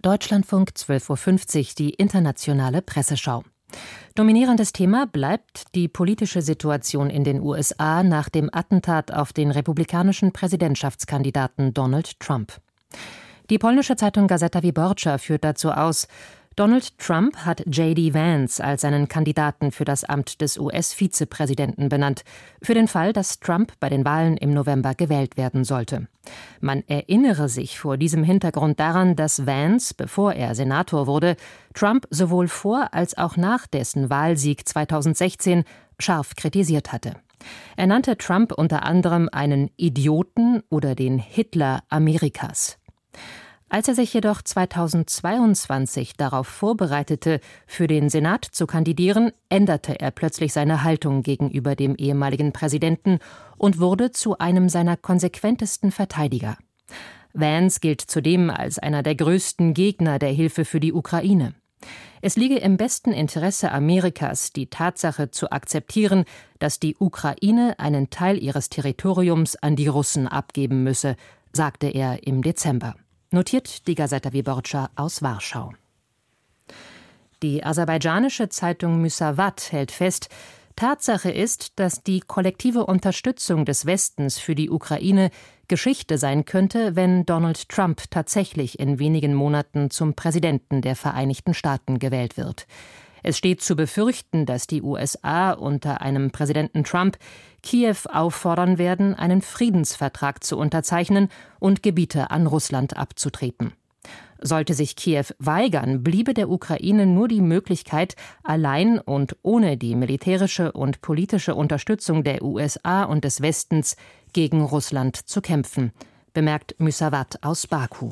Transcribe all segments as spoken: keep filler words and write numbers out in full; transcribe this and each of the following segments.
Deutschlandfunk zwölf Uhr fünfzig, die internationale Presseschau. Dominierendes Thema bleibt die politische Situation in den U S A nach dem Attentat auf den republikanischen Präsidentschaftskandidaten Donald Trump. Die polnische Zeitung Gazeta Wyborcza führt dazu aus: Donald Trump hat J D Vance als seinen Kandidaten für das Amt des U S-Vizepräsidenten benannt, für den Fall, dass Trump bei den Wahlen im November gewählt werden sollte. Man erinnere sich vor diesem Hintergrund daran, dass Vance, bevor er Senator wurde, Trump sowohl vor als auch nach dessen Wahlsieg zweitausendsechzehn scharf kritisiert hatte. Er nannte Trump unter anderem einen Idioten oder den Hitler Amerikas. Als er sich jedoch zweitausendzweiundzwanzig darauf vorbereitete, für den Senat zu kandidieren, änderte er plötzlich seine Haltung gegenüber dem ehemaligen Präsidenten und wurde zu einem seiner konsequentesten Verteidiger. Vance gilt zudem als einer der größten Gegner der Hilfe für die Ukraine. Es liege im besten Interesse Amerikas, die Tatsache zu akzeptieren, dass die Ukraine einen Teil ihres Territoriums an die Russen abgeben müsse, sagte er im Dezember. Notiert die Gazeta Wyborcza aus Warschau. Die aserbaidschanische Zeitung Müsavat hält fest, Tatsache ist, dass die kollektive Unterstützung des Westens für die Ukraine Geschichte sein könnte, wenn Donald Trump tatsächlich in wenigen Monaten zum Präsidenten der Vereinigten Staaten gewählt wird. Es steht zu befürchten, dass die U S A unter einem Präsidenten Trump Kiew auffordern werden, einen Friedensvertrag zu unterzeichnen und Gebiete an Russland abzutreten. Sollte sich Kiew weigern, bliebe der Ukraine nur die Möglichkeit, allein und ohne die militärische und politische Unterstützung der U S A und des Westens gegen Russland zu kämpfen, bemerkt Müsavat aus Baku.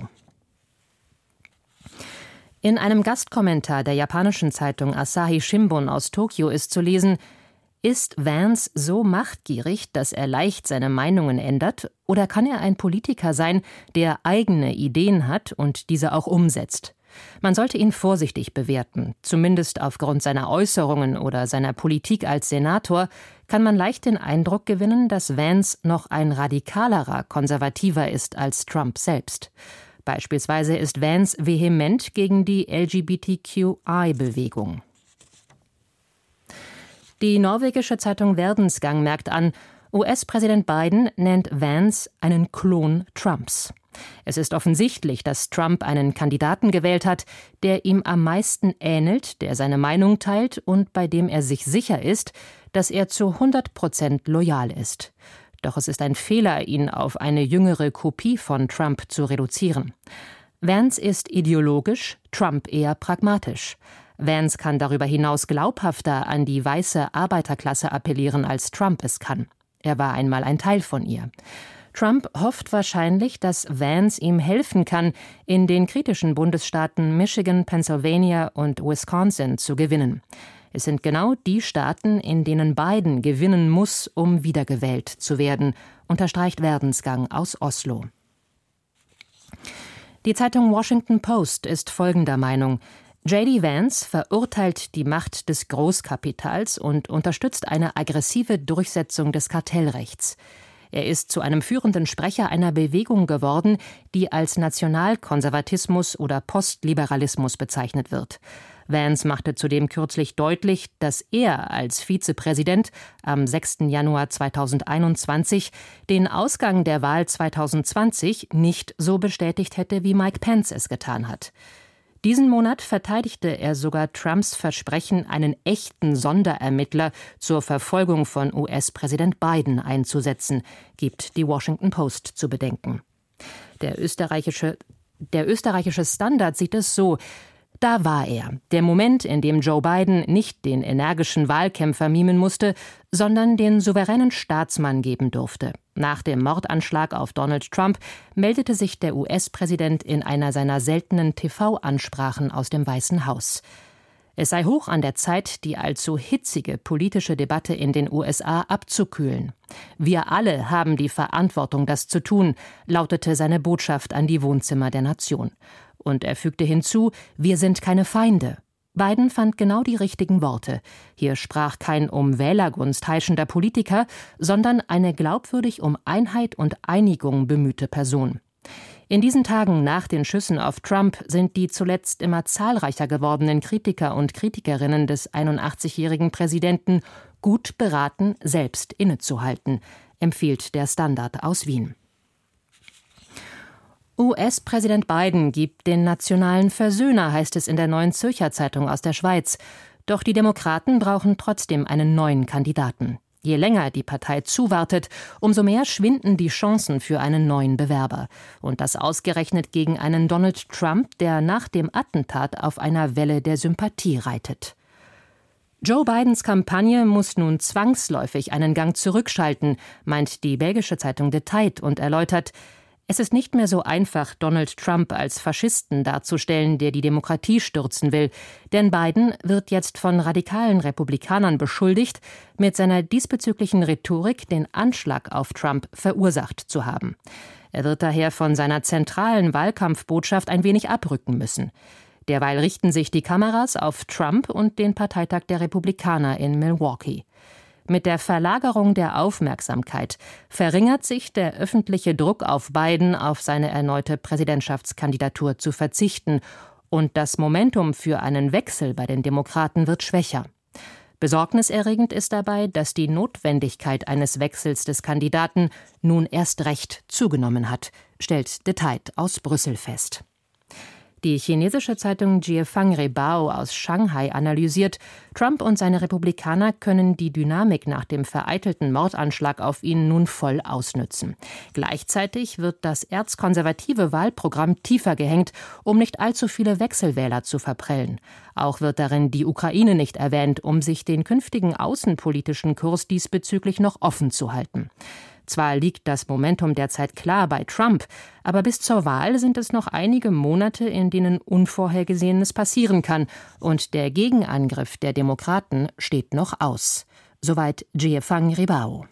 In einem Gastkommentar der japanischen Zeitung Asahi Shimbun aus Tokio ist zu lesen: Ist Vance so machtgierig, dass er leicht seine Meinungen ändert, oder kann er ein Politiker sein, der eigene Ideen hat und diese auch umsetzt? Man sollte ihn vorsichtig bewerten. Zumindest aufgrund seiner Äußerungen oder seiner Politik als Senator kann man leicht den Eindruck gewinnen, dass Vance noch ein radikalerer Konservativer ist als Trump selbst. Beispielsweise ist Vance vehement gegen die L G B T Q I-Bewegung. Die norwegische Zeitung Verdensgang merkt an, U S-Präsident Biden nennt Vance einen Klon Trumps. Es ist offensichtlich, dass Trump einen Kandidaten gewählt hat, der ihm am meisten ähnelt, der seine Meinung teilt und bei dem er sich sicher ist, dass er zu hundert Prozent loyal ist. Doch es ist ein Fehler, ihn auf eine jüngere Kopie von Trump zu reduzieren. Vance ist ideologisch, Trump eher pragmatisch. Vance kann darüber hinaus glaubhafter an die weiße Arbeiterklasse appellieren, als Trump es kann. Er war einmal ein Teil von ihr. Trump hofft wahrscheinlich, dass Vance ihm helfen kann, in den kritischen Bundesstaaten Michigan, Pennsylvania und Wisconsin zu gewinnen. Es sind genau die Staaten, in denen Biden gewinnen muss, um wiedergewählt zu werden, unterstreicht Verdensgang aus Oslo. Die Zeitung Washington Post ist folgender Meinung: J D Vance verurteilt die Macht des Großkapitals und unterstützt eine aggressive Durchsetzung des Kartellrechts. Er ist zu einem führenden Sprecher einer Bewegung geworden, die als Nationalkonservatismus oder Postliberalismus bezeichnet wird. Vance machte zudem kürzlich deutlich, dass er als Vizepräsident am sechsten Januar zweitausendeinundzwanzig den Ausgang der Wahl zweitausendzwanzig nicht so bestätigt hätte, wie Mike Pence es getan hat. Diesen Monat verteidigte er sogar Trumps Versprechen, einen echten Sonderermittler zur Verfolgung von U S-Präsident Biden einzusetzen, gibt die Washington Post zu bedenken. Der österreichische, der österreichische Standard sieht es so: Da war er, der Moment, in dem Joe Biden nicht den energischen Wahlkämpfer mimen musste, sondern den souveränen Staatsmann geben durfte. Nach dem Mordanschlag auf Donald Trump meldete sich der U S-Präsident in einer seiner seltenen T V-Ansprachen aus dem Weißen Haus. Es sei hoch an der Zeit, die allzu hitzige politische Debatte in den U S A abzukühlen. Wir alle haben die Verantwortung, das zu tun, lautete seine Botschaft an die Wohnzimmer der Nation. Und er fügte hinzu, wir sind keine Feinde. Biden fand genau die richtigen Worte. Hier sprach kein um Wählergunst heischender Politiker, sondern eine glaubwürdig um Einheit und Einigung bemühte Person. In diesen Tagen nach den Schüssen auf Trump sind die zuletzt immer zahlreicher gewordenen Kritiker und Kritikerinnen des einundachtzigjährigen Präsidenten gut beraten, selbst innezuhalten, empfiehlt der Standard aus Wien. U S-Präsident Biden gibt den nationalen Versöhner, heißt es in der Neuen Zürcher Zeitung aus der Schweiz. Doch die Demokraten brauchen trotzdem einen neuen Kandidaten. Je länger die Partei zuwartet, umso mehr schwinden die Chancen für einen neuen Bewerber. Und das ausgerechnet gegen einen Donald Trump, der nach dem Attentat auf einer Welle der Sympathie reitet. Joe Bidens Kampagne muss nun zwangsläufig einen Gang zurückschalten, meint die belgische Zeitung The Tide und erläutert: Es ist nicht mehr so einfach, Donald Trump als Faschisten darzustellen, der die Demokratie stürzen will. Denn Biden wird jetzt von radikalen Republikanern beschuldigt, mit seiner diesbezüglichen Rhetorik den Anschlag auf Trump verursacht zu haben. Er wird daher von seiner zentralen Wahlkampfbotschaft ein wenig abrücken müssen. Derweil richten sich die Kameras auf Trump und den Parteitag der Republikaner in Milwaukee. Mit der Verlagerung der Aufmerksamkeit verringert sich der öffentliche Druck auf Biden, auf seine erneute Präsidentschaftskandidatur zu verzichten, und das Momentum für einen Wechsel bei den Demokraten wird schwächer. Besorgniserregend ist dabei, dass die Notwendigkeit eines Wechsels des Kandidaten nun erst recht zugenommen hat, stellt The Tide aus Brüssel fest. Die chinesische Zeitung Jiefang Rebao aus Shanghai analysiert, Trump und seine Republikaner können die Dynamik nach dem vereitelten Mordanschlag auf ihn nun voll ausnützen. Gleichzeitig wird das erzkonservative Wahlprogramm tiefer gehängt, um nicht allzu viele Wechselwähler zu verprellen. Auch wird darin die Ukraine nicht erwähnt, um sich den künftigen außenpolitischen Kurs diesbezüglich noch offen zu halten. Zwar liegt das Momentum derzeit klar bei Trump, aber bis zur Wahl sind es noch einige Monate, in denen Unvorhergesehenes passieren kann, und der Gegenangriff der Demokraten steht noch aus. Soweit Jiefang Rebao.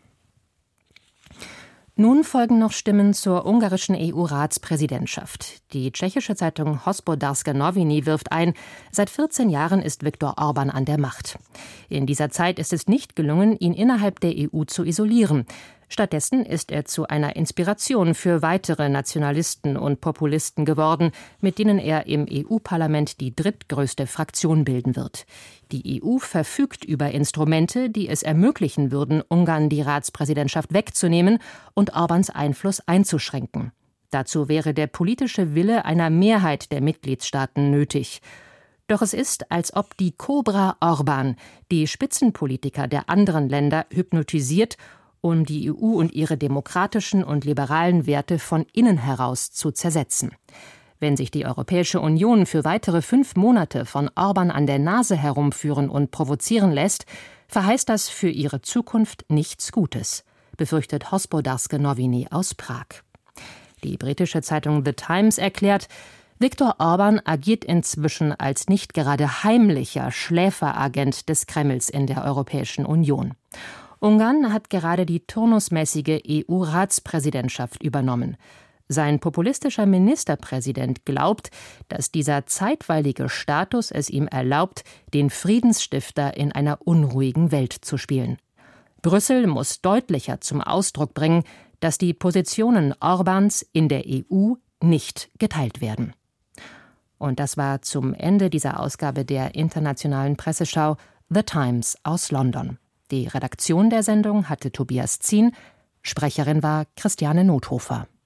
Nun folgen noch Stimmen zur ungarischen E U-Ratspräsidentschaft. Die tschechische Zeitung Hospodářské noviny wirft ein, seit vierzehn Jahren ist Viktor Orbán an der Macht. In dieser Zeit ist es nicht gelungen, ihn innerhalb der E U zu isolieren. Stattdessen ist er zu einer Inspiration für weitere Nationalisten und Populisten geworden, mit denen er im E U-Parlament die drittgrößte Fraktion bilden wird. Die E U verfügt über Instrumente, die es ermöglichen würden, Ungarn die Ratspräsidentschaft wegzunehmen und Orbáns Einfluss einzuschränken. Dazu wäre der politische Wille einer Mehrheit der Mitgliedstaaten nötig. Doch es ist, als ob die Kobra Orbán die Spitzenpolitiker der anderen Länder hypnotisiert, um die E U und ihre demokratischen und liberalen Werte von innen heraus zu zersetzen. Wenn sich die Europäische Union für weitere fünf Monate von Orbán an der Nase herumführen und provozieren lässt, verheißt das für ihre Zukunft nichts Gutes, befürchtet Hospodářské noviny aus Prag. Die britische Zeitung The Times erklärt, Viktor Orbán agiert inzwischen als nicht gerade heimlicher Schläferagent des Kremls in der Europäischen Union. Ungarn hat gerade die turnusmäßige E U-Ratspräsidentschaft übernommen. Sein populistischer Ministerpräsident glaubt, dass dieser zeitweilige Status es ihm erlaubt, den Friedensstifter in einer unruhigen Welt zu spielen. Brüssel muss deutlicher zum Ausdruck bringen, dass die Positionen Orbáns in der E U nicht geteilt werden. Und das war zum Ende dieser Ausgabe der internationalen Presseschau The Times aus London. Die Redaktion der Sendung hatte Tobias Zien, Sprecherin war Christiane Nothofer.